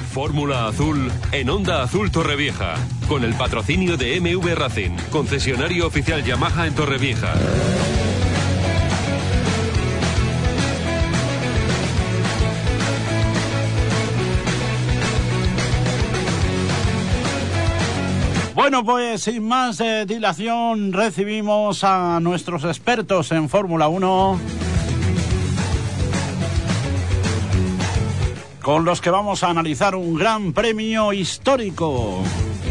Fórmula Azul en Onda Azul Torrevieja, con el patrocinio de MV Racing, concesionario oficial Yamaha en Torrevieja. Bueno, pues sin más dilación recibimos a nuestros expertos en Fórmula 1, con los que vamos a analizar un gran premio histórico.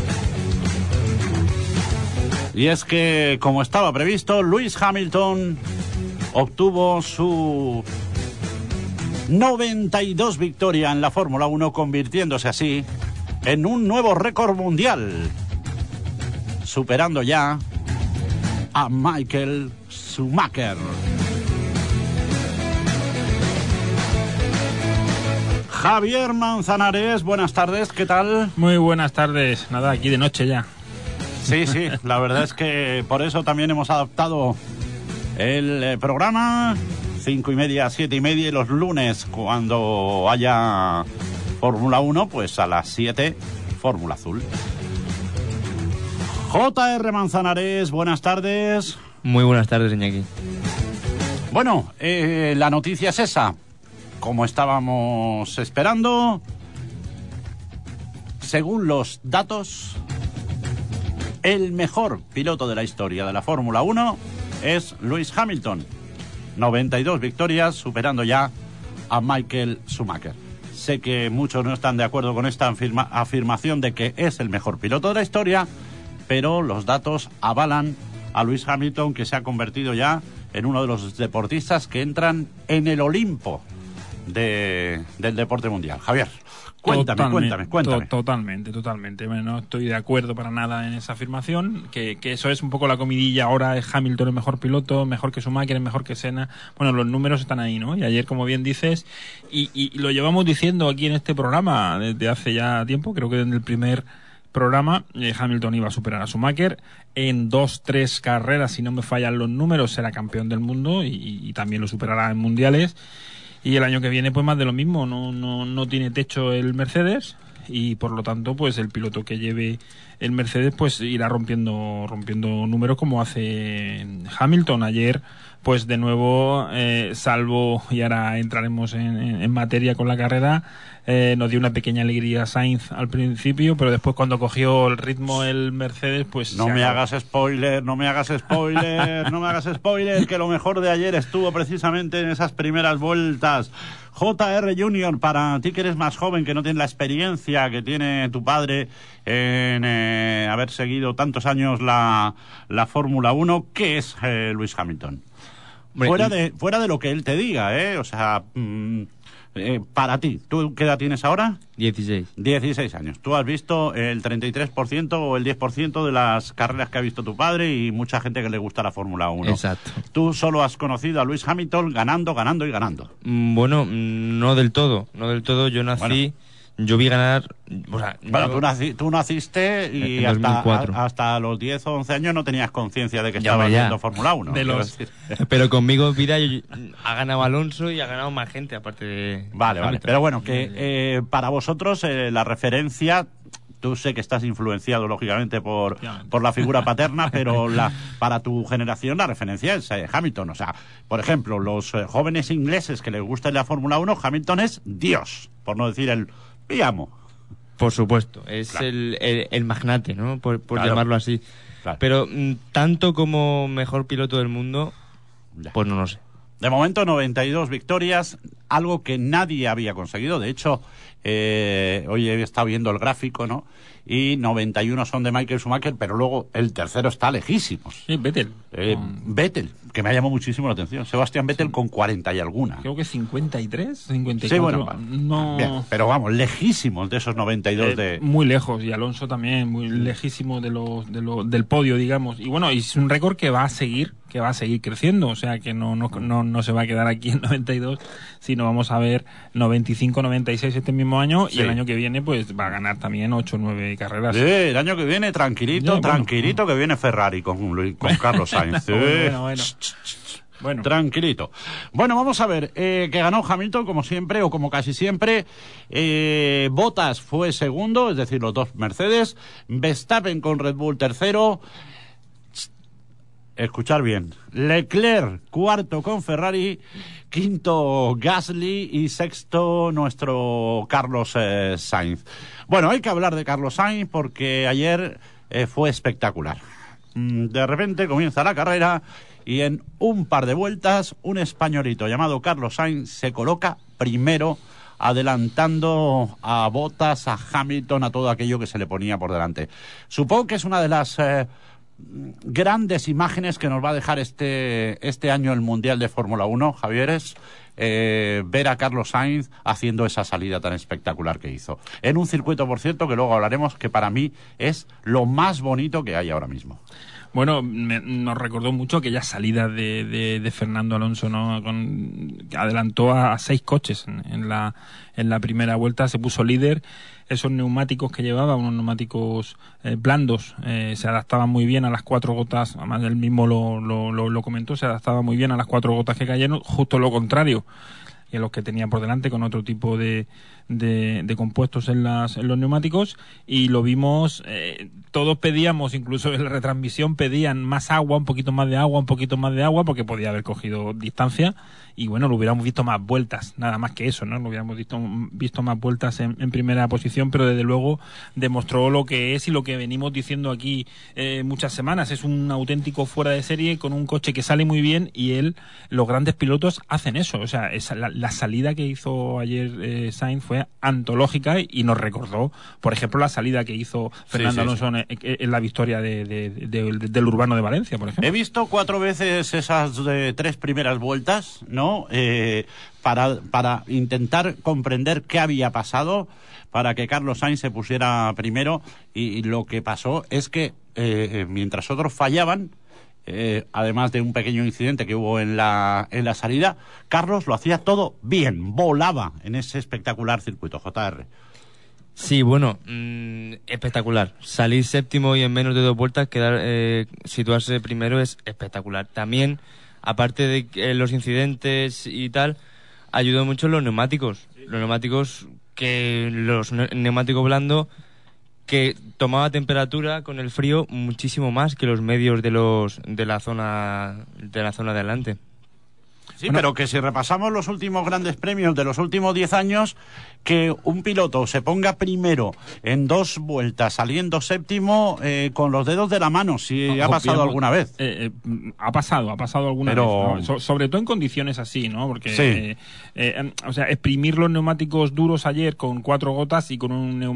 Y es que, como estaba previsto, Lewis Hamilton obtuvo su 92 victoria en la Fórmula 1, convirtiéndose así en un nuevo récord mundial, superando ya a Michael Schumacher. Javier Manzanares, buenas tardes, ¿qué tal? Muy buenas tardes, nada, aquí de noche ya. Sí, la verdad es que por eso también hemos adaptado el programa 5:30, 7:30, y los lunes, cuando haya Fórmula 1, pues a las 7, Fórmula Azul. J.R. Manzanares, buenas tardes. Muy buenas tardes, Iñaki. Bueno, la noticia es esa. Como estábamos esperando, según los datos, el mejor piloto de la historia de la Fórmula 1 es Lewis Hamilton. 92 victorias, superando ya a Michael Schumacher. Sé que muchos no están de acuerdo con esta afirmación de que es el mejor piloto de la historia, pero los datos avalan a Lewis Hamilton, que se ha convertido ya en uno de los deportistas que entran en el Olimpo del deporte mundial. Javier, cuéntame. Totalmente. No estoy de acuerdo para nada en esa afirmación, que eso es un poco la comidilla. Ahora es Hamilton el mejor piloto, mejor que Schumacher, mejor que Senna. Bueno, los números están ahí, ¿no? Y ayer, como bien dices, y lo llevamos diciendo aquí en este programa desde hace ya tiempo, creo que en el primer programa, Hamilton iba a superar a Schumacher en 2-3 carreras, si no me fallan los números, será campeón del mundo y también lo superará en mundiales. Y el año que viene, pues más de lo mismo, no tiene techo el Mercedes, y por lo tanto, pues el piloto que lleve el Mercedes pues irá rompiendo números como hace Hamilton. Ayer, pues de nuevo, salvo, y ahora entraremos en materia con la carrera, nos dio una pequeña alegría Sainz al principio, pero después, cuando cogió el ritmo el Mercedes, pues... No me hagas spoiler, que lo mejor de ayer estuvo precisamente en esas primeras vueltas. J.R. Junior, para ti que eres más joven, que no tienes la experiencia que tiene tu padre en haber seguido tantos años la Fórmula 1, ¿qué es Lewis Hamilton? Fuera de lo que él te diga, o sea... para ti, ¿tú qué edad tienes ahora? 16 años. Tú has visto el 33% o el 10% de las carreras que ha visto tu padre y mucha gente que le gusta la Fórmula 1. Exacto. Tú solo has conocido a Lewis Hamilton ganando y ganando. Bueno, no del todo. Yo nací... Bueno. Yo vi ganar... O sea, tú naciste y hasta los 10 o 11 años no tenías conciencia de que estabas viendo Fórmula 1. Pero conmigo, mira, ha ganado Alonso y ha ganado más gente, aparte de... Vale. Pero bueno, que para vosotros la referencia... Tú sé que estás influenciado, lógicamente, por la figura paterna, pero para tu generación la referencia es Hamilton. O sea, por ejemplo, los jóvenes ingleses que les gusta la Fórmula 1, Hamilton es Dios, por no decir el amo. Por supuesto, es claro. el magnate, ¿no? Por claro. Llamarlo así. Claro. Pero tanto como mejor piloto del mundo, pues no lo sé. De momento, 92 victorias, algo que nadie había conseguido. De hecho, hoy he estado viendo el gráfico, ¿no? Y 91 son de Michael Schumacher, pero luego el tercero está lejísimos. Sí, Vettel. Vettel, que me ha llamado muchísimo la atención. Sebastián Vettel con 40 y alguna. Creo que 53, 54. Sí, bueno, no... bien, pero vamos, lejísimos de esos 92 muy lejos, y Alonso también, muy lejísimo del podio, digamos. Y bueno, es un récord que va a seguir creciendo, o sea que no se va a quedar aquí en 92, sino vamos a ver 95, 96 este mismo año, sí. Y el año que viene pues va a ganar también 8 o 9 carreras. Sí, el año que viene tranquilito, que viene Ferrari con Carlos Sainz. Bueno. Bueno. Tranquilito. Bueno, vamos a ver, que ganó Hamilton como siempre, o como casi siempre. Bottas fue segundo, es decir, los dos Mercedes. Verstappen con Red Bull tercero. Escuchar bien. Leclerc cuarto con Ferrari, quinto Gasly y sexto nuestro Carlos Sainz. Bueno, hay que hablar de Carlos Sainz porque ayer fue espectacular. De repente comienza la carrera y en un par de vueltas un españolito llamado Carlos Sainz se coloca primero, adelantando a Bottas, a Hamilton, a todo aquello que se le ponía por delante. Supongo que es una de las grandes imágenes que nos va a dejar este año el Mundial de Fórmula 1, Javieres, ver a Carlos Sainz haciendo esa salida tan espectacular que hizo. En un circuito, por cierto, que luego hablaremos, que para mí es lo más bonito que hay ahora mismo. Bueno, nos recordó mucho aquella salida de Fernando Alonso, ¿no? Adelantó a 6 coches en la primera vuelta, se puso líder. Esos neumáticos que llevaba, unos neumáticos blandos, se adaptaban muy bien a las 4 gotas, además él mismo lo comentó, se adaptaba muy bien a las 4 gotas que cayeron, justo lo contrario que los que tenía por delante, con otro tipo de compuestos en los neumáticos, y lo vimos, todos pedíamos, incluso en la retransmisión pedían más agua, un poquito más de agua, porque podía haber cogido distancia, y bueno, lo hubiéramos visto más vueltas, nada más que eso, ¿no? Lo hubiéramos visto más vueltas en primera posición, pero desde luego demostró lo que es y lo que venimos diciendo aquí muchas semanas. Es un auténtico fuera de serie, con un coche que sale muy bien, y los grandes pilotos hacen eso. O sea, la salida que hizo ayer Sainz fue antológica, y nos recordó, por ejemplo, la salida que hizo Fernando Alonso en la victoria del Urbano de Valencia, por ejemplo. He visto 4 veces esas 3 primeras vueltas, ¿no? Para intentar comprender qué había pasado para que Carlos Sainz se pusiera primero, y lo que pasó es que mientras otros fallaban, además de un pequeño incidente que hubo en la salida, Carlos lo hacía todo bien, volaba en ese espectacular circuito, JR. Sí, bueno, espectacular. Salir séptimo y en menos de 2 vueltas situarse primero es espectacular. También, aparte de los incidentes y tal, ayudó mucho los neumáticos. Los neumáticos blandos, que tomaba temperatura con el frío muchísimo más que los medios de la zona de adelante. Sí, bueno, pero que si repasamos los últimos grandes premios de los últimos 10 años, que un piloto se ponga primero en 2 vueltas, saliendo séptimo, con los dedos de la mano, si ha pasado alguna vez. Ha pasado alguna vez, ¿no? Sobre todo en condiciones así, ¿no? Porque, o sea, exprimir los neumáticos duros ayer con 4 gotas y con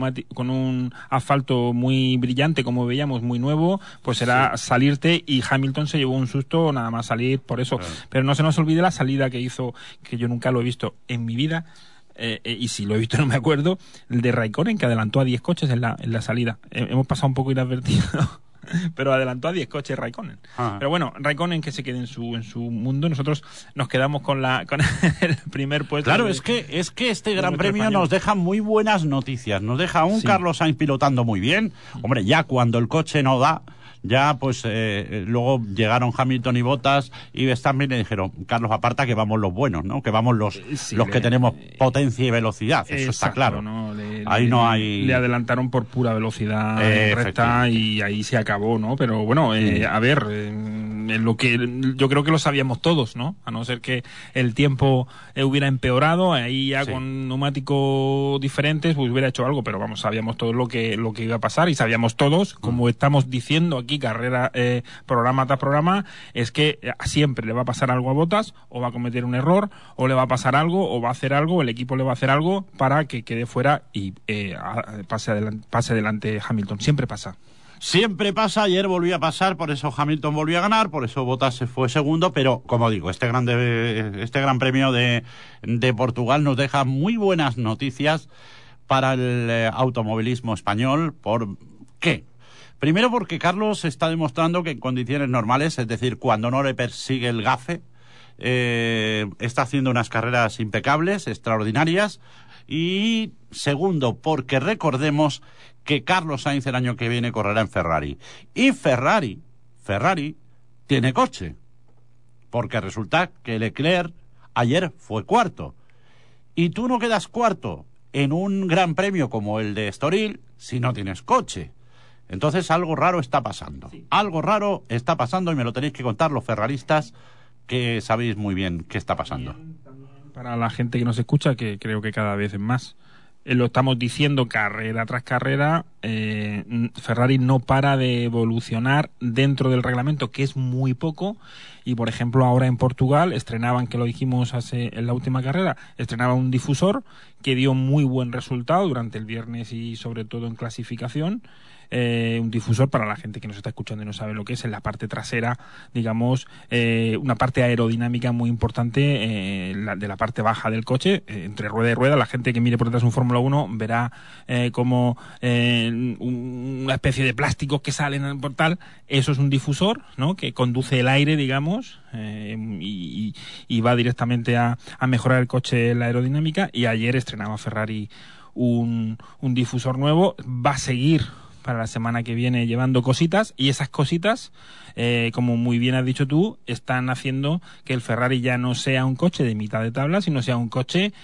un asfalto muy brillante, como veíamos, muy nuevo, pues era salirte, y Hamilton se llevó un susto nada más salir por eso. Pero no se nos olvide la salida que hizo, que yo nunca lo he visto en mi vida, y si lo he visto no me acuerdo, el de Raikkonen, que adelantó a 10 coches en la salida. Hemos pasado un poco inadvertido, pero adelantó a 10 coches Raikkonen. Pero bueno, Raikkonen que se quede en su mundo, nosotros nos quedamos con el primer puesto. Claro, es que este Gran Premio nos deja muy buenas noticias, nos deja un Carlos Sainz pilotando muy bien. Hombre, ya cuando el coche no da, ya pues luego llegaron Hamilton y Bottas y Verstappen y dijeron: Carlos, aparta, que vamos los buenos, ¿no? Que vamos los que tenemos potencia y velocidad. Eso está claro, ¿no? Ahí no hay... Le adelantaron por pura velocidad recta, y ahí se acabó, ¿no? Pero bueno, a ver, lo que yo creo que lo sabíamos todos, ¿no? A no ser que el tiempo hubiera empeorado, ahí ya con neumáticos diferentes pues hubiera hecho algo, pero vamos, sabíamos todos lo que iba a pasar, y sabíamos todos, como estamos diciendo aquí carrera, programa tras programa, es que siempre le va a pasar algo a Bottas, o va a cometer un error, o le va a pasar algo, o va a hacer algo, el equipo le va a hacer algo para que quede fuera y pase adelante Hamilton. Siempre pasa. Siempre pasa, ayer volvió a pasar, por eso Hamilton volvió a ganar, por eso Bottas se fue segundo, pero como digo, este Gran Premio de Portugal nos deja muy buenas noticias para el automovilismo español. ¿Por qué? Primero, porque Carlos está demostrando que en condiciones normales, es decir, cuando no le persigue el gafe, está haciendo unas carreras impecables, extraordinarias. Y segundo, porque recordemos que Carlos Sainz el año que viene correrá en Ferrari. Y Ferrari tiene coche. porque resulta que Leclerc ayer fue cuarto. Y tú no quedas cuarto en un gran premio como el de Estoril si no tienes coche. Entonces algo raro está pasando. Sí. Algo raro está pasando y me lo tenéis que contar los ferraristas, que sabéis muy bien qué está pasando. Para la gente que nos escucha, que creo que cada vez es más, lo estamos diciendo carrera tras carrera, Ferrari no para de evolucionar dentro del reglamento, que es muy poco. Y por ejemplo ahora en Portugal estrenaban, que lo dijimos en la última carrera, estrenaban un difusor que dio muy buen resultado durante el viernes y sobre todo en clasificación. Un difusor, para la gente que nos está escuchando y no sabe lo que es, en la parte trasera, digamos, una parte aerodinámica muy importante de la parte baja del coche, entre rueda y rueda. La gente que mire por detrás un Fórmula 1 verá como una especie de plásticos que salen al portal. Eso es un difusor, ¿no?, que conduce el aire, digamos, y va directamente a mejorar el coche, la aerodinámica. Y ayer estrenaba Ferrari un difusor nuevo. Va a seguir para la semana que viene llevando cositas, y esas cositas, como muy bien has dicho tú, están haciendo que el Ferrari ya no sea un coche de mitad de tabla, sino sea un coche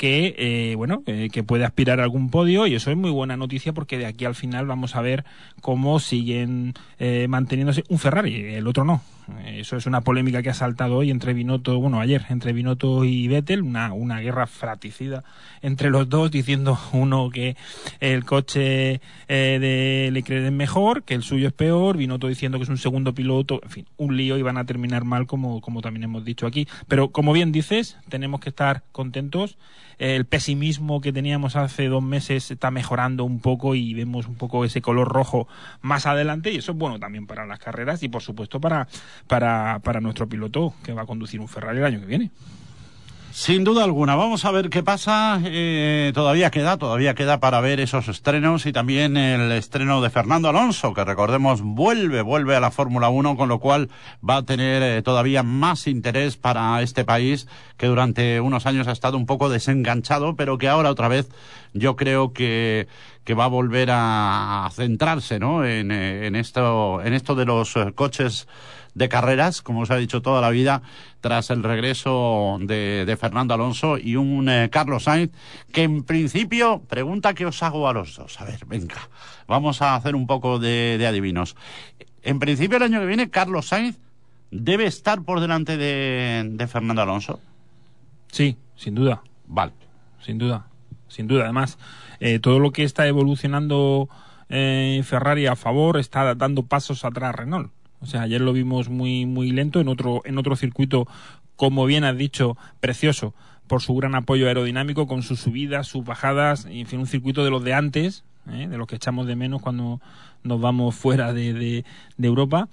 que que puede aspirar a algún podio, y eso es muy buena noticia, porque de aquí al final vamos a ver cómo siguen manteniéndose un Ferrari, el otro no. Eso es una polémica que ha saltado hoy ayer entre Binotto y Vettel, una guerra fratricida entre los dos, diciendo uno que el coche de Leclerc es mejor, que el suyo es peor, Binotto diciendo que es un segundo piloto, en fin, un lío, y van a terminar mal, como también hemos dicho aquí. Pero como bien dices, tenemos que estar contentos. El pesimismo que teníamos hace 2 meses está mejorando un poco, y vemos un poco ese color rojo más adelante, y eso es bueno también para las carreras y por supuesto para nuestro piloto, que va a conducir un Ferrari el año que viene. Sin duda alguna. Vamos a ver qué pasa. Todavía queda para ver esos estrenos, y también el estreno de Fernando Alonso, que recordemos vuelve a la Fórmula 1, con lo cual va a tener todavía más interés para este país, que durante unos años ha estado un poco desenganchado, pero que ahora otra vez yo creo que va a volver a centrarse, ¿no?, en esto de los coches de carreras, como os ha dicho toda la vida, tras el regreso de Fernando Alonso y un Carlos Sainz, que en principio, pregunta que os hago a los dos. A ver, venga, vamos a hacer un poco de adivinos. En principio, el año que viene, Carlos Sainz debe estar por delante de Fernando Alonso. Sí, sin duda. Vale. Sin duda. Además, todo lo que está evolucionando Ferrari a favor está dando pasos atrás Renault. O sea, ayer lo vimos muy muy lento en otro circuito, como bien has dicho, precioso, por su gran apoyo aerodinámico, con sus subidas, sus bajadas, en fin, un circuito de los de antes, de los que echamos de menos cuando nos vamos fuera de Europa,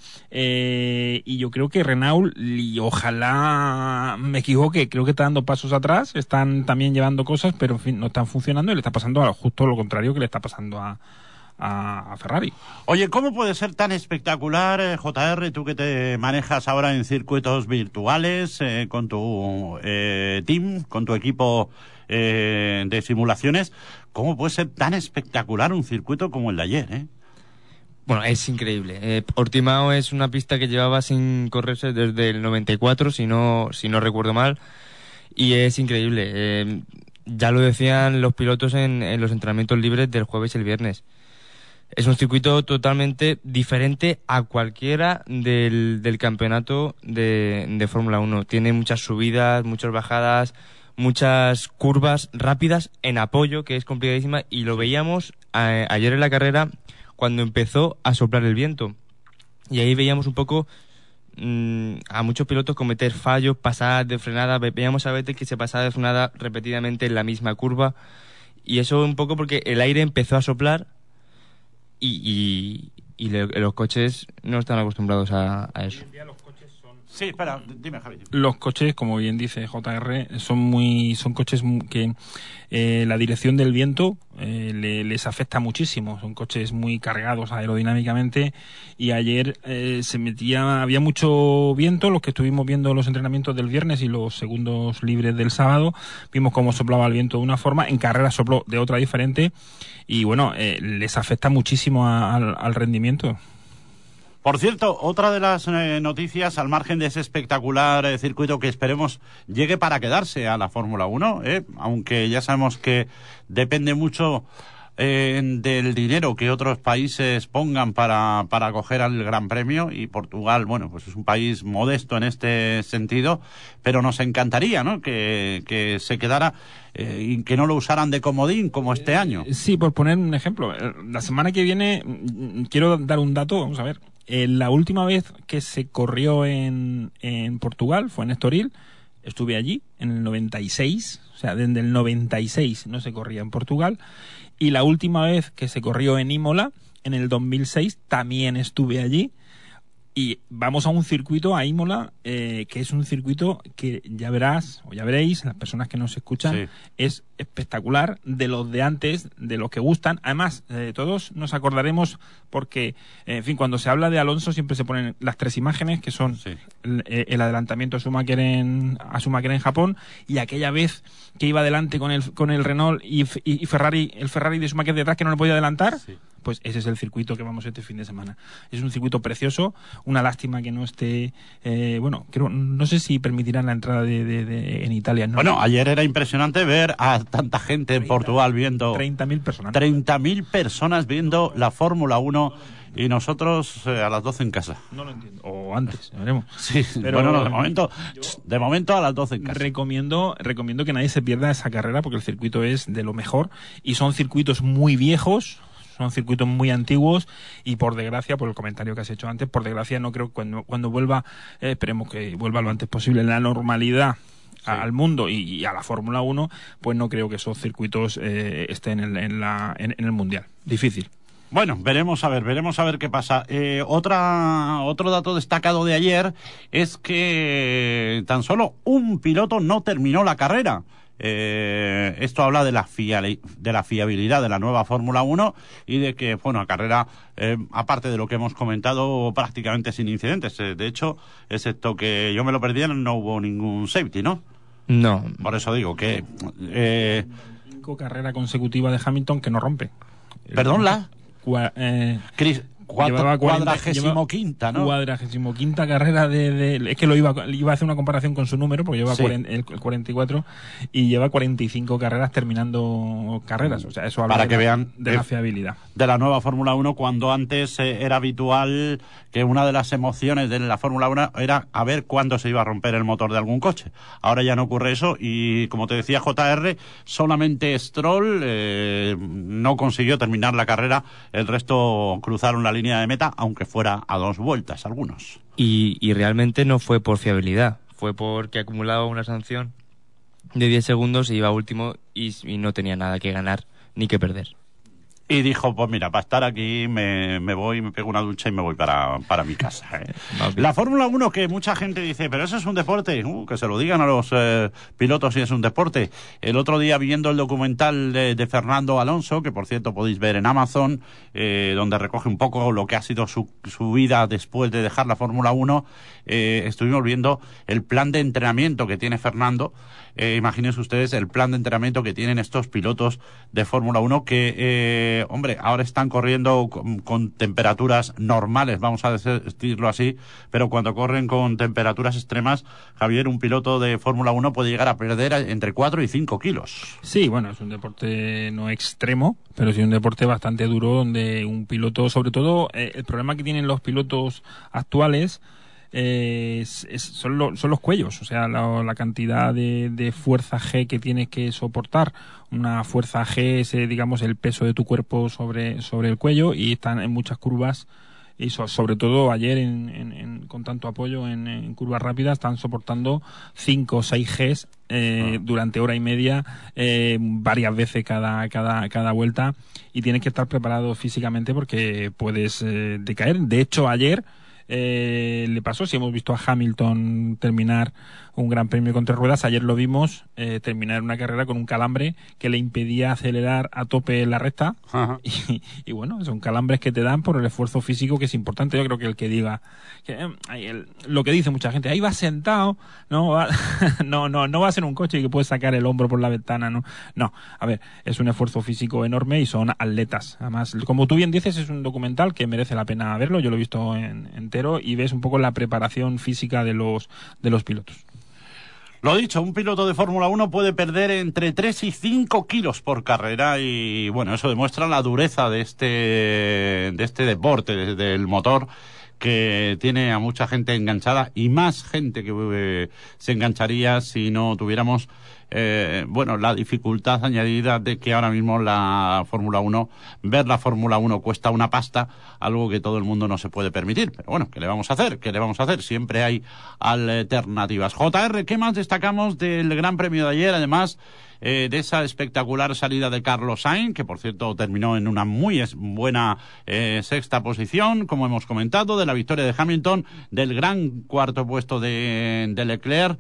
y yo creo que Renault, y ojalá me equivoque, creo que está dando pasos atrás, están también llevando cosas, pero en fin, no están funcionando, y le está pasando justo lo contrario que le está pasando a Ferrari. Oye, ¿cómo puede ser tan espectacular, JR, tú que te manejas ahora en circuitos virtuales, con tu team, con tu equipo de simulaciones, cómo puede ser tan espectacular un circuito como el de ayer, Bueno, es increíble. Portimao es una pista que llevaba sin correrse desde el 94, si no recuerdo mal, y es increíble. Ya lo decían los pilotos en los entrenamientos libres del jueves y el viernes. Es un circuito totalmente diferente a cualquiera del campeonato de Fórmula 1. Tiene muchas subidas, muchas bajadas, muchas curvas rápidas en apoyo, que es complicadísima, y lo veíamos ayer en la carrera cuando empezó a soplar el viento. Y ahí veíamos un poco a muchos pilotos cometer fallos, pasadas de frenada. Veíamos a Vettel que se pasaba de frenada repetidamente en la misma curva, y eso un poco porque el aire empezó a soplar y los coches no están acostumbrados a eso. Sí, espera, dime, Javi. Los coches, como bien dice JR, son coches que la dirección del viento les afecta muchísimo. Son coches muy cargados aerodinámicamente, y ayer había mucho viento. Los que estuvimos viendo los entrenamientos del viernes y los segundos libres del sábado, vimos cómo soplaba el viento de una forma, en carrera sopló de otra diferente, y bueno, les afecta muchísimo al rendimiento. Por cierto, otra de las noticias, al margen de ese espectacular circuito que esperemos llegue para quedarse a la Fórmula 1, aunque ya sabemos que depende mucho del dinero que otros países pongan para acoger al Gran Premio, y Portugal, bueno, pues es un país modesto en este sentido, pero nos encantaría, ¿no?, que se quedara y que no lo usaran de comodín como este año. Sí, por poner un ejemplo, la semana que viene quiero dar un dato, vamos a ver. La última vez que se corrió en Portugal fue en Estoril. Estuve allí en el 96, o sea, desde el 96 no se corría en Portugal. Y la última vez que se corrió en Imola, en el 2006, también estuve allí. Y vamos a un circuito, a Imola, que es un circuito que ya verás, o ya veréis, las personas que nos escuchan, sí, es espectacular, de los de antes, de los que gustan. Además, todos nos acordaremos porque, en fin, cuando se habla de Alonso siempre se ponen las tres imágenes, que son sí, el adelantamiento a Schumacher en Japón, y aquella vez que iba adelante con el Renault y Ferrari, el Ferrari de Schumacher detrás, que no le podía adelantar. Sí. Pues ese es el circuito que vamos este fin de semana. Es un circuito precioso, una lástima que no esté, no sé si permitirán la entrada en Italia. ¿No? Bueno, ayer era impresionante ver a tanta gente en Portugal viendo... 30.000 personas. 30.000 personas viendo la Fórmula 1 y nosotros a las 12 en casa. No lo entiendo. O antes, veremos. Sí, pero bueno, de momento a las 12 en casa. Recomiendo que nadie se pierda esa carrera porque el circuito es de lo mejor y son circuitos muy viejos. Son circuitos muy antiguos y por desgracia, por el comentario que has hecho antes, por desgracia no creo que cuando vuelva, esperemos que vuelva lo antes posible la normalidad sí, al mundo y a la Fórmula 1, pues no creo que esos circuitos estén en el Mundial. Difícil. Bueno, veremos a ver qué pasa. Otro dato destacado de ayer es que tan solo un piloto no terminó la carrera. Esto habla de la fiabilidad de la nueva Fórmula 1 y de que, bueno, la carrera, aparte de lo que hemos comentado, prácticamente sin incidentes. De hecho, excepto que yo me lo perdí, no hubo ningún safety, ¿no? No. Por eso digo que... 5 carreras consecutivas de Hamilton que no rompe. ¿Perdón, la? Chris... 45ª, ¿no? 45ª carrera es que iba a hacer una comparación con su número, porque lleva sí, el 44 y lleva 45 carreras terminando carreras. O sea, eso habla para que vean de la fiabilidad. De la nueva Fórmula 1, cuando antes era habitual que una de las emociones de la Fórmula 1 era a ver cuándo se iba a romper el motor de algún coche. Ahora ya no ocurre eso y, como te decía JR, solamente Stroll no consiguió terminar la carrera. El resto cruzaron la línea de meta, aunque fuera a 2 vueltas algunos. Y realmente no fue por fiabilidad, fue porque acumulaba una sanción de 10 segundos y iba último y no tenía nada que ganar ni que perder. Y dijo, pues mira, para estar aquí me voy, me pego una ducha y me voy para mi casa. La Fórmula 1, que mucha gente dice, pero eso es un deporte, que se lo digan a los pilotos si es un deporte. El otro día, viendo el documental de Fernando Alonso, que por cierto podéis ver en Amazon, donde recoge un poco lo que ha sido su vida después de dejar la Fórmula 1, estuvimos viendo el plan de entrenamiento que tiene Fernando. Imagínense ustedes el plan de entrenamiento que tienen estos pilotos de Fórmula 1 que, ahora están corriendo con temperaturas normales, vamos a decirlo así, pero cuando corren con temperaturas extremas, Javier, un piloto de Fórmula 1 puede llegar a perder entre 4 y 5 kilos. Sí, bueno, es un deporte no extremo, pero sí un deporte bastante duro donde un piloto, sobre todo, el problema que tienen los pilotos actuales son los cuellos, o sea, la cantidad de fuerza G que tienes que soportar. Una fuerza G es, digamos, el peso de tu cuerpo sobre el cuello, y están en muchas curvas, y sobre todo ayer con tanto apoyo en curvas rápidas están soportando 5 o 6 Gs durante hora y media, varias veces cada vuelta, y tienes que estar preparado físicamente porque puedes decaer. De hecho, ayer le pasó. Si hemos visto a Hamilton terminar un gran premio con 3 ruedas, ayer lo vimos terminar una carrera con un calambre que le impedía acelerar a tope en la recta. Y bueno, son calambres que te dan por el esfuerzo físico, que es importante. Yo creo que el que diga lo que dice mucha gente, ahí va sentado, no va a ser un coche que puede sacar el hombro por la ventana, no, a ver, es un esfuerzo físico enorme y son atletas. Además, como tú bien dices, es un documental que merece la pena verlo. Yo lo he visto entero y ves un poco la preparación física de los pilotos. Lo dicho, un piloto de Fórmula 1 puede perder entre 3 y 5 kilos por carrera y, bueno, eso demuestra la dureza de este deporte, del motor, que tiene a mucha gente enganchada y más gente que se engancharía si no tuviéramos la dificultad añadida de que ahora mismo la Fórmula 1, ver la Fórmula 1 cuesta una pasta, algo que todo el mundo no se puede permitir. Pero bueno, ¿qué le vamos a hacer? Siempre hay alternativas. JR, ¿qué más destacamos del Gran Premio de ayer? Además de esa espectacular salida de Carlos Sainz, que por cierto terminó en una muy buena sexta posición, como hemos comentado, de la victoria de Hamilton, del gran cuarto puesto de Leclerc.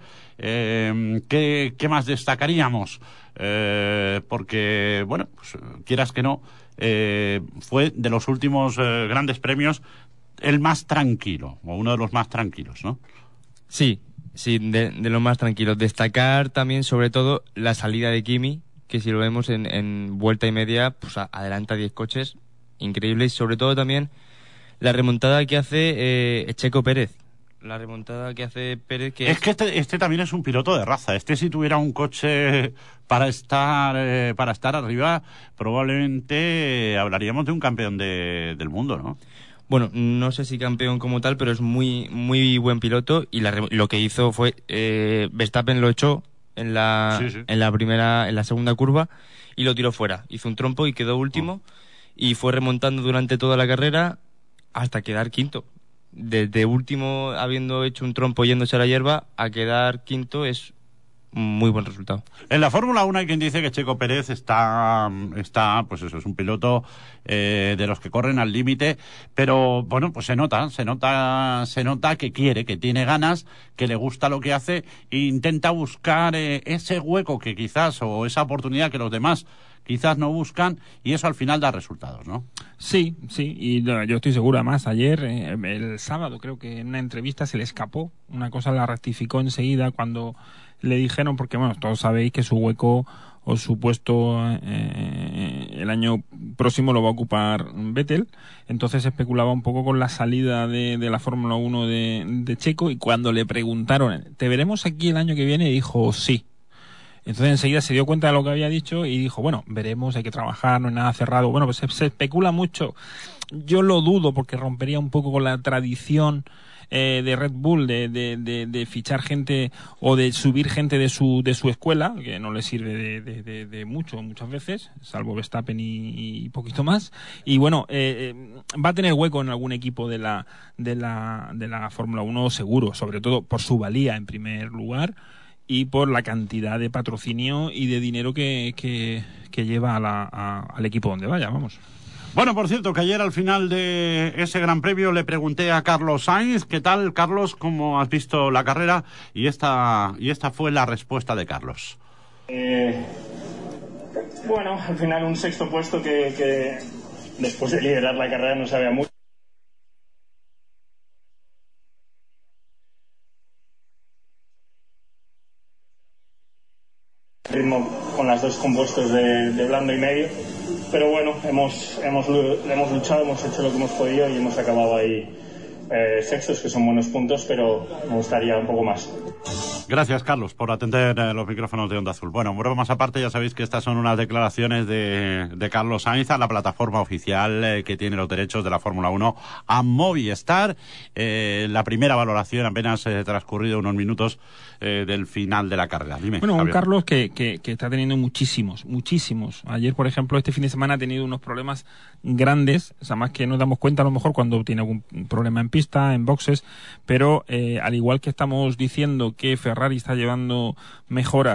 ¿Qué más destacaríamos? Porque, bueno, pues, quieras que no, fue de los últimos grandes premios el más tranquilo, o uno de los más tranquilos, ¿no? Sí, de los más tranquilos. Destacar también, sobre todo, la salida de Kimi, que si lo vemos en vuelta y media, pues adelanta 10 coches, increíble. Y sobre todo también la remontada que hace Checo Pérez. La remontada que hace Pérez, que es que este también es un piloto de raza. Si tuviera un coche para estar arriba, probablemente hablaríamos de un campeón del mundo, ¿no? Bueno, no sé si campeón como tal, pero es muy muy buen piloto y lo que hizo fue Verstappen lo echó en la segunda curva y lo tiró fuera. Hizo un trompo y quedó último y fue remontando durante toda la carrera hasta quedar quinto. Desde último, habiendo hecho un trompo yéndose a la hierba, a quedar quinto es un muy buen resultado. En la Fórmula 1 hay quien dice que Checo Pérez está pues eso, es un piloto de los que corren al límite, pero bueno, pues se nota que quiere, que tiene ganas, que le gusta lo que hace e intenta buscar ese hueco que quizás, o esa oportunidad que los demás quizás no buscan, y eso al final da resultados, ¿no? Sí, y yo estoy seguro. Además, ayer, el sábado, creo que en una entrevista se le escapó. Una cosa la rectificó enseguida cuando le dijeron, porque bueno, todos sabéis que su hueco o su puesto el año próximo lo va a ocupar Vettel. Entonces se especulaba un poco con la salida de la Fórmula 1 de Checo, y cuando le preguntaron, ¿te veremos aquí el año que viene?, dijo sí. Entonces enseguida se dio cuenta de lo que había dicho y dijo, bueno, veremos, hay que trabajar, no hay nada cerrado. Bueno, pues se especula mucho. Yo lo dudo porque rompería un poco con la tradición de Red Bull de fichar gente o de subir gente de su escuela, que no le sirve de mucho muchas veces, salvo Verstappen y poquito más. Y bueno, va a tener hueco en algún equipo de la Fórmula 1 seguro, sobre todo por su valía en primer lugar y por la cantidad de patrocinio y de dinero que lleva al equipo donde vaya, vamos. Bueno, por cierto, que ayer al final de ese Gran Premio le pregunté a Carlos Sainz, ¿qué tal, Carlos? ¿Cómo has visto la carrera? Y esta fue la respuesta de Carlos. Bueno, al final un sexto puesto que después de liderar la carrera no sabía mucho. Ritmo con las dos compuestos de blando y medio, pero bueno, hemos luchado, hemos hecho lo que hemos podido y hemos acabado ahí sextos, que son buenos puntos, pero me gustaría un poco más. Gracias, Carlos, por atender los micrófonos de Onda Azul. Bueno, bromas aparte, ya sabéis que estas son unas declaraciones de Carlos Sainz a la plataforma oficial que tiene los derechos de la Fórmula 1 a Movistar. La primera valoración apenas transcurrido unos minutos del final de la carrera. Dime, bueno, Javier. Un Carlos que está teniendo muchísimos. Ayer, por ejemplo, este fin de semana ha tenido unos problemas grandes, o sea, más que nos damos cuenta a lo mejor cuando tiene algún problema en pista, en boxes, pero al igual que estamos diciendo que Ferrari está llevando mejoras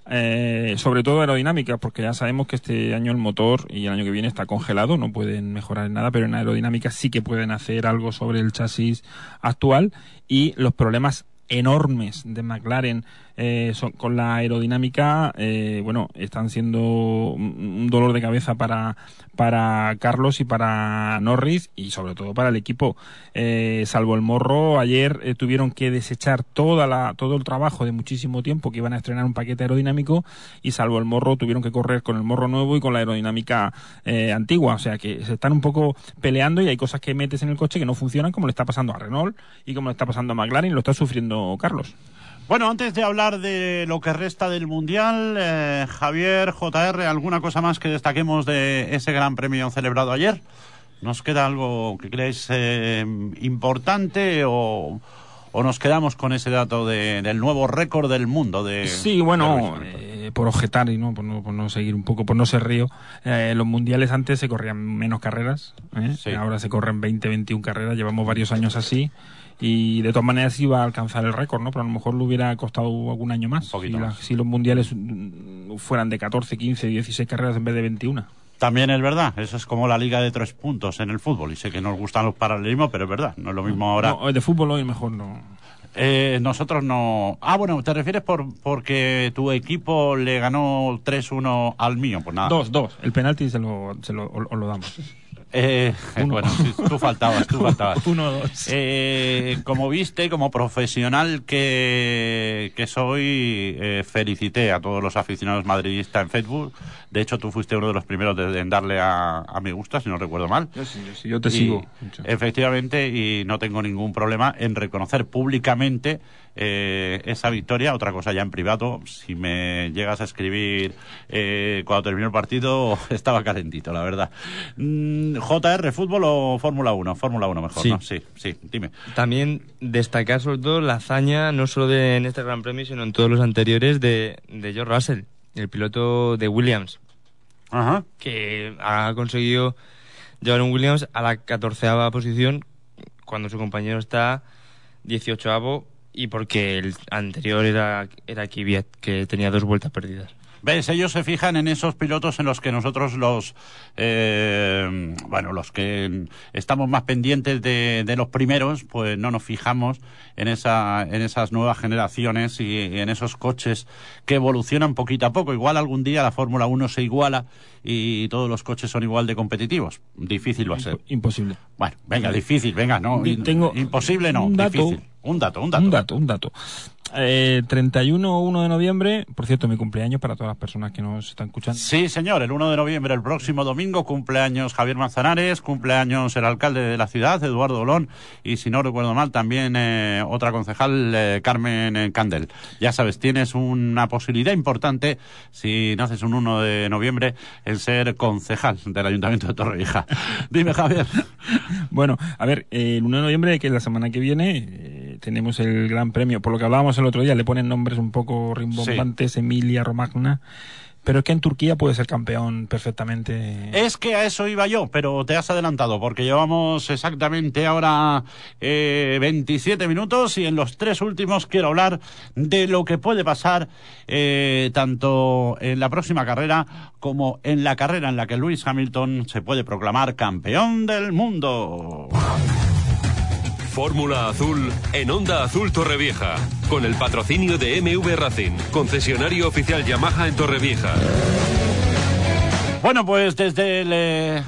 sobre todo aerodinámica, porque ya sabemos que este año el motor y el año que viene está congelado, no pueden mejorar en nada, pero en aerodinámica sí que pueden hacer algo sobre el chasis actual, y los problemas enormes de McLaren con la aerodinámica, están siendo un dolor de cabeza para Carlos y para Norris, y sobre todo para el equipo. Salvo el morro, ayer tuvieron que desechar todo el trabajo de muchísimo tiempo, que iban a estrenar un paquete aerodinámico, y salvo el morro tuvieron que correr con el morro nuevo y con la aerodinámica antigua. O sea que se están un poco peleando, y hay cosas que metes en el coche que no funcionan, como le está pasando a Renault y como le está pasando a McLaren, y lo está sufriendo Carlos. Bueno, antes de hablar de lo que resta del Mundial, Javier, JR, ¿alguna cosa más que destaquemos de ese Gran Premio celebrado ayer? ¿Nos queda algo que creéis importante o nos quedamos con ese dato del nuevo récord del mundo? Sí, bueno, por objetar y por no seguir un poco, por no ser río, los mundiales antes se corrían menos carreras, sí. Ahora se corren 20-21 carreras, llevamos varios años así. Y de todas maneras iba a alcanzar el récord, ¿no? Pero a lo mejor le hubiera costado algún año más. Si los mundiales fueran de 14, 15, 16 carreras en vez de 21. También es verdad, eso es como la liga de 3 puntos en el fútbol. Y sé que nos gustan los paralelismos, pero es verdad, no es lo mismo ahora. No, de fútbol hoy mejor no. Nosotros no. Ah, bueno, ¿te refieres porque tu equipo le ganó 3-1 al mío? Pues nada. 2. El penalti os lo damos. Bueno, sí, tú faltabas. 1-2. Como viste, como profesional que soy, felicité a todos los aficionados madridistas en Facebook. De hecho, tú fuiste uno de los primeros en darle a me gusta, si no recuerdo mal. Yo te sigo. Efectivamente, y no tengo ningún problema en reconocer públicamente esa victoria. Otra cosa ya en privado, si me llegas a escribir cuando terminó el partido, estaba calentito, la verdad. ¿JR, fútbol o Fórmula 1? Fórmula 1 mejor, sí. ¿no? Sí, dime. También destacar sobre todo la hazaña, no solo en este Gran Premio, sino en todos los anteriores, de George Russell, el piloto de Williams. Ajá. Que ha conseguido llevar un Williams a la 14ª posición cuando su compañero está 18avo, y porque el anterior era Kvyat, que tenía 2 vueltas perdidas. ¿Ves? Ellos se fijan en esos pilotos en los que nosotros los que estamos más pendientes de los primeros, pues no nos fijamos en esas nuevas generaciones y en esos coches que evolucionan poquito a poco. Igual algún día la Fórmula 1 se iguala y todos los coches son igual de competitivos. Difícil va a ser. Imposible. Bueno, venga, difícil, venga, no. Imposible no, difícil. Un dato. 31-1 de noviembre, por cierto, mi cumpleaños para todas las personas que nos están escuchando. Sí, señor, el 1 de noviembre, el próximo domingo, cumpleaños Javier Manzanares, cumpleaños el alcalde de la ciudad, Eduardo Olón, y si no recuerdo mal, también otra concejal, Carmen Candel. Ya sabes, tienes una posibilidad importante, si naces un 1 de noviembre, en ser concejal del Ayuntamiento de Torrevieja. Dime, Javier. Bueno, a ver, el 1 de noviembre, que es la semana que viene, tenemos el Gran Premio, por lo que hablábamos el otro día, le ponen nombres un poco rimbombantes, sí. Emilia Romagna, pero es que en Turquía puede ser campeón perfectamente. Es que a eso iba yo, pero te has adelantado, porque llevamos exactamente ahora 27 minutos, y en los 3 últimos quiero hablar de lo que puede pasar tanto en la próxima carrera como en la carrera en la que Lewis Hamilton se puede proclamar campeón del mundo. Fórmula Azul en Onda Azul Torrevieja, con el patrocinio de MV Racing, concesionario oficial Yamaha en Torrevieja. Bueno, pues desde el...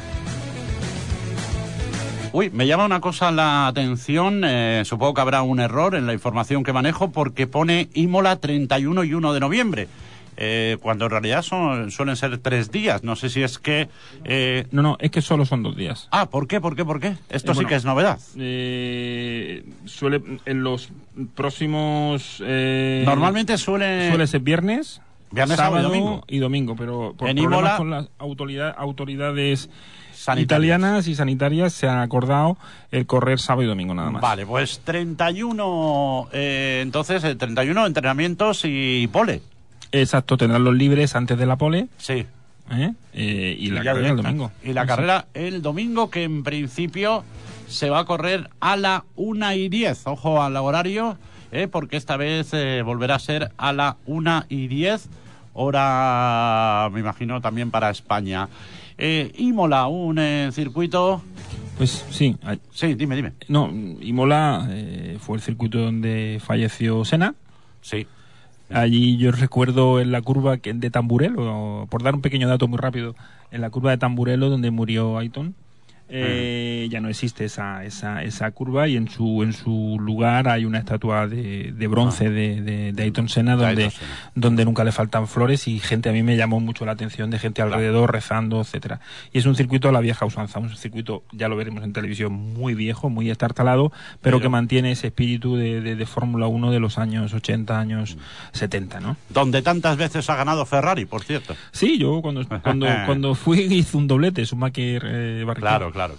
me llama una cosa la atención, supongo que habrá un error en la información que manejo, porque pone Imola 31 y 1 de noviembre. Cuando en realidad suelen ser 3 días. No sé si es que... No, es que solo son 2 días. Ah, ¿por qué? Esto sí que es novedad. Suele en los próximos... Normalmente suele ser viernes, sábado y domingo, pero por en problemas Imola, con las autoridades italianas y sanitarias se han acordado el correr sábado y domingo nada más. Vale, pues 31, entonces 31 entrenamientos y pole. Exacto, tendrán los libres antes de la pole. Sí. Y la carrera el domingo. Y la carrera el domingo, que en principio se va a correr a la 1:10. Ojo al horario, porque esta vez volverá a ser a la 1:10. hora, me imagino, también para España. Imola, un circuito... Pues sí. Sí, dime. No, Imola fue el circuito donde falleció Senna. Sí. Allí yo recuerdo en la curva de Tamburello, por dar un pequeño dato muy rápido, en la curva de Tamburello donde murió Ayrton, ya no existe esa curva, y en su lugar hay una estatua de bronce de Ayrton Senna donde nunca le faltan flores, y gente, a mí me llamó mucho la atención, de gente alrededor rezando, etcétera. Y es un circuito a la vieja usanza, un circuito, ya lo veremos en televisión, muy viejo, muy estartalado, pero que mantiene ese espíritu de Fórmula 1 de los años 80, años 70, ¿no? Donde tantas veces ha ganado Ferrari, por cierto. Sí, yo cuando fui hice un doblete, Schumacher, Barrichello. Claro.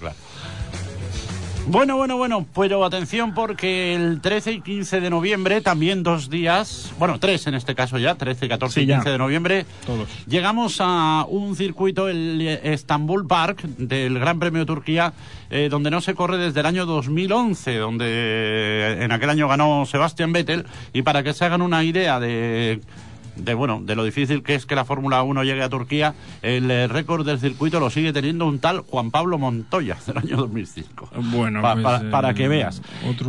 Bueno, pero atención, porque el 13 y 15 de noviembre, también 2 días, bueno, 3 en este caso ya, 13, 14 y 15 de noviembre, todos. Llegamos a un circuito, el Istanbul Park, del Gran Premio de Turquía, donde no se corre desde el año 2011, donde en aquel año ganó Sebastian Vettel, y para que se hagan una idea de lo difícil que es que la Fórmula 1 llegue a Turquía, el récord del circuito lo sigue teniendo un tal Juan Pablo Montoya, del año 2005. Bueno, para que veas.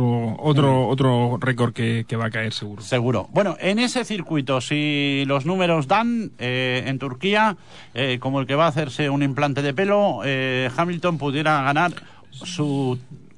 Otro récord que va a caer seguro. Seguro. Bueno, en ese circuito, si los números dan, en Turquía, como el que va a hacerse un implante de pelo, Hamilton pudiera ganar su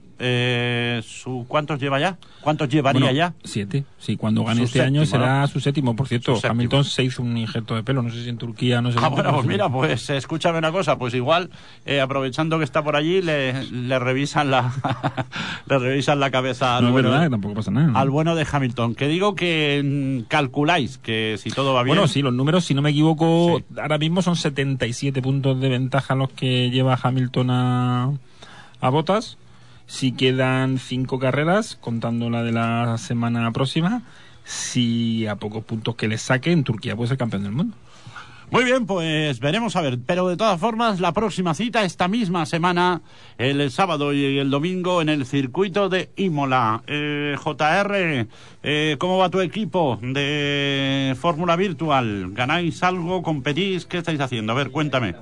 ¿cuántos lleva ya? ¿Cuántos llevaría ya? 7. Sí, cuando gane este año será su séptimo. Por cierto, Hamilton se hizo un injerto de pelo. No sé si en Turquía, no sé. Pues mira, pues escúchame una cosa. Pues igual, aprovechando que está por allí, le revisan la le revisan la cabeza al verdad, tampoco pasa nada, ¿no? Al bueno de Hamilton. Que digo que calculáis que si todo va bien... Bueno, sí, los números, si no me equivoco, ahora mismo son 77 puntos de ventaja los que lleva Hamilton a Bottas. Si quedan 5 carreras, contando la de la semana próxima, si a pocos puntos que le saque, en Turquía puede ser campeón del mundo. Muy bien, pues veremos a ver. Pero de todas formas, la próxima cita, esta misma semana, el sábado y el domingo, en el circuito de Imola. JR, ¿cómo va tu equipo de Fórmula Virtual? ¿Ganáis algo? ¿Competís? ¿Qué estáis haciendo? A ver, cuéntame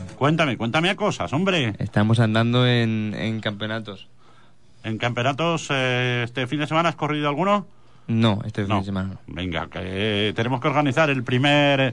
a cosas, hombre. Estamos andando en campeonatos. ¿En campeonatos este fin de semana has corrido alguno? No, este fin de semana no. Venga, que tenemos que organizar el primer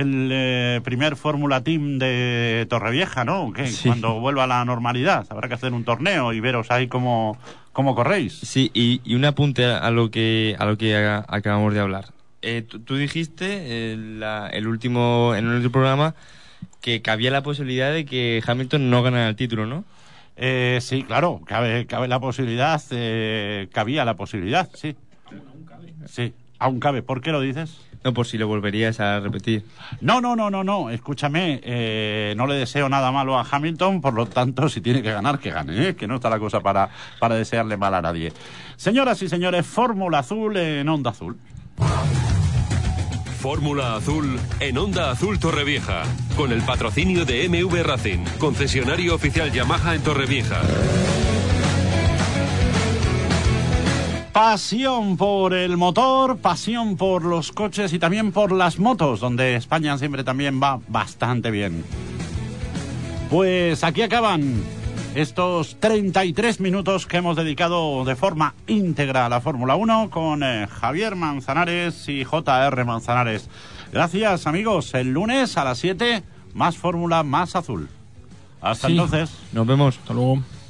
Fórmula Team de Torrevieja, ¿no? Que sí. Cuando vuelva a la normalidad habrá que hacer un torneo y veros ahí cómo corréis. Sí, y un apunte a lo que acabamos de hablar. Tú dijiste en el último programa que había la posibilidad de que Hamilton no ganara el título, ¿no? Sí, claro, cabe la posibilidad, cabía la posibilidad, sí. Sí, aún cabe. ¿Por qué lo dices? No, por si lo volverías a repetir. No, escúchame, no le deseo nada malo a Hamilton, por lo tanto, si tiene que ganar, que gane, que no está la cosa para desearle mal a nadie. Señoras y señores, Fórmula Azul en Onda Azul. Fórmula Azul en Onda Azul Torrevieja, con el patrocinio de MV Racing, concesionario oficial Yamaha en Torrevieja. Pasión por el motor, pasión por los coches y también por las motos, donde España siempre también va bastante bien. Pues aquí acaban estos 33 minutos que hemos dedicado de forma íntegra a la Fórmula 1 con Javier Manzanares y JR Manzanares. Gracias, amigos. El lunes a las 7, más Fórmula, más Azul. Hasta entonces. Nos vemos. Hasta luego.